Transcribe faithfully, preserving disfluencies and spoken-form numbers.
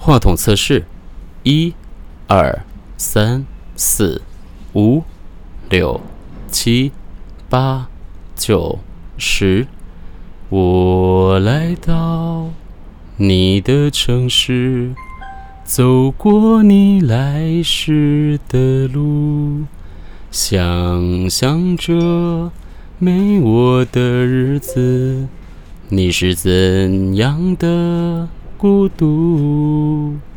话筒测试，一、二、三、四、五、六、七、八、九、十。我来到你的城市，走过你来时的路，想象着没我的日子，你是怎样的孤独？